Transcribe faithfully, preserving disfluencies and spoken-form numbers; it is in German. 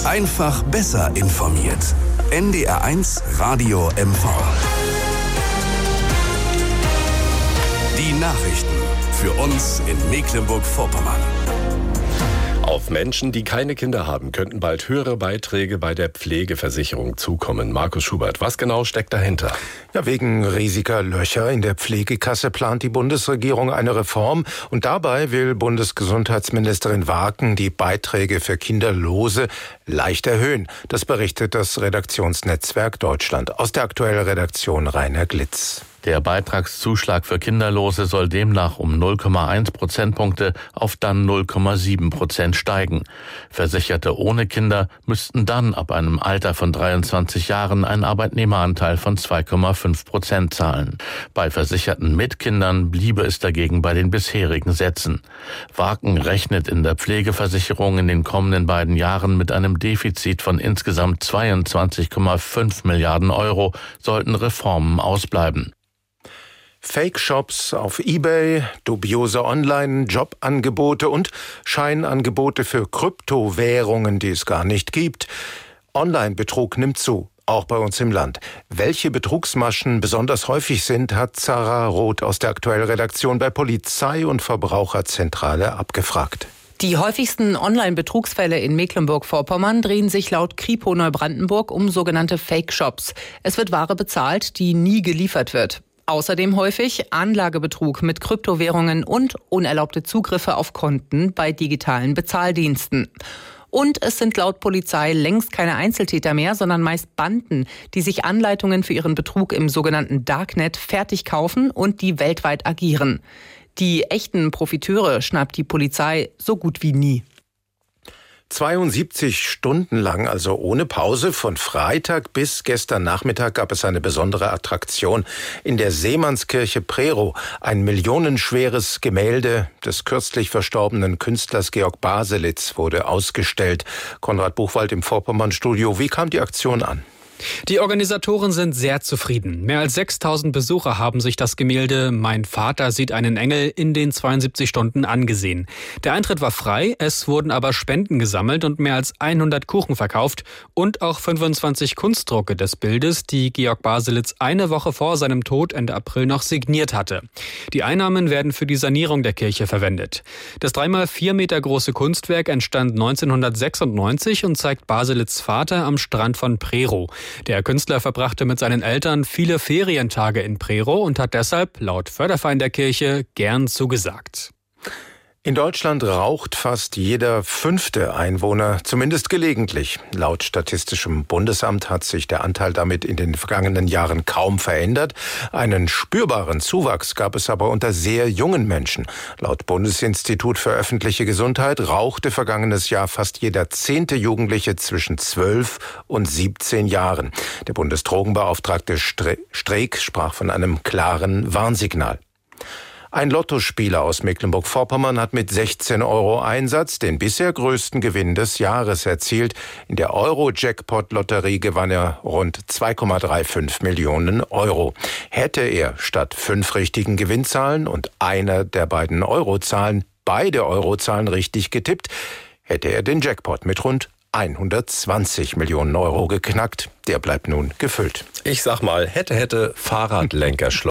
Einfach besser informiert. N D R eins Radio M V. Die Nachrichten für uns in Mecklenburg-Vorpommern. Auf Menschen, die keine Kinder haben, könnten bald höhere Beiträge bei der Pflegeversicherung zukommen. Markus Schubert, was genau steckt dahinter? Ja, wegen riesiger Löcher in der Pflegekasse plant die Bundesregierung eine Reform. Und dabei will Bundesgesundheitsministerin Waken die Beiträge für Kinderlose leicht erhöhen. Das berichtet das Redaktionsnetzwerk Deutschland. Aus der aktuellen Redaktion Rainer Glitz. Der Beitragszuschlag für Kinderlose soll demnach um null Komma eins Prozentpunkte auf dann null Komma sieben Prozent steigen. Versicherte ohne Kinder müssten dann ab einem Alter von dreiundzwanzig Jahren einen Arbeitnehmeranteil von zwei Komma fünf Prozent zahlen. Bei Versicherten mit Kindern bliebe es dagegen bei den bisherigen Sätzen. Waken rechnet in der Pflegeversicherung in den kommenden beiden Jahren mit einem Defizit von insgesamt zweiundzwanzig Komma fünf Milliarden Euro, sollten Reformen ausbleiben. Fake-Shops auf eBay, dubiose Online-Jobangebote und Scheinangebote für Kryptowährungen, die es gar nicht gibt. Online-Betrug nimmt zu, auch bei uns im Land. Welche Betrugsmaschen besonders häufig sind, hat Sarah Roth aus der aktuellen Redaktion bei Polizei und Verbraucherzentrale abgefragt. Die häufigsten Online-Betrugsfälle in Mecklenburg-Vorpommern drehen sich laut Kripo Neubrandenburg um sogenannte Fake-Shops. Es wird Ware bezahlt, die nie geliefert wird. Außerdem häufig Anlagebetrug mit Kryptowährungen und unerlaubte Zugriffe auf Konten bei digitalen Bezahldiensten. Und es sind laut Polizei längst keine Einzeltäter mehr, sondern meist Banden, die sich Anleitungen für ihren Betrug im sogenannten Darknet fertig kaufen und die weltweit agieren. Die echten Profiteure schnappt die Polizei so gut wie nie. zweiundsiebzig Stunden lang, also ohne Pause, von Freitag bis gestern Nachmittag gab es eine besondere Attraktion in der Seemannskirche Prerow. Ein millionenschweres Gemälde des kürzlich verstorbenen Künstlers Georg Baselitz wurde ausgestellt. Konrad Buchwald im Vorpommern-Studio. Wie kam die Aktion an? Die Organisatoren sind sehr zufrieden. Mehr als sechstausend Besucher haben sich das Gemälde »Mein Vater sieht einen Engel« in den zweiundsiebzig Stunden angesehen. Der Eintritt war frei, es wurden aber Spenden gesammelt und mehr als hundert Kuchen verkauft und auch fünfundzwanzig Kunstdrucke des Bildes, die Georg Baselitz eine Woche vor seinem Tod Ende April noch signiert hatte. Die Einnahmen werden für die Sanierung der Kirche verwendet. Das dreimal vier Meter große Kunstwerk entstand neunzehnhundertsechsundneunzig und zeigt Baselitz' Vater am Strand von Prerow. Der Künstler verbrachte mit seinen Eltern viele Ferientage in Prerow und hat deshalb, laut Förderverein der Kirche, gern zugesagt. In Deutschland raucht fast jeder fünfte Einwohner, zumindest gelegentlich. Laut Statistischem Bundesamt hat sich der Anteil damit in den vergangenen Jahren kaum verändert. Einen spürbaren Zuwachs gab es aber unter sehr jungen Menschen. Laut Bundesinstitut für öffentliche Gesundheit rauchte vergangenes Jahr fast jeder zehnte Jugendliche zwischen zwölf und siebzehn Jahren. Der Bundesdrogenbeauftragte Streeck sprach von einem klaren Warnsignal. Ein Lottospieler aus Mecklenburg-Vorpommern hat mit sechzehn Euro Einsatz den bisher größten Gewinn des Jahres erzielt. In der Euro-Jackpot-Lotterie gewann er rund zwei Komma fünfunddreißig Millionen Euro. Hätte er statt fünf richtigen Gewinnzahlen und einer der beiden Eurozahlen beide Eurozahlen richtig getippt, hätte er den Jackpot mit rund hundertzwanzig Millionen Euro geknackt. Der bleibt nun gefüllt. Ich sag mal, hätte, hätte Fahrradlenkerschloss.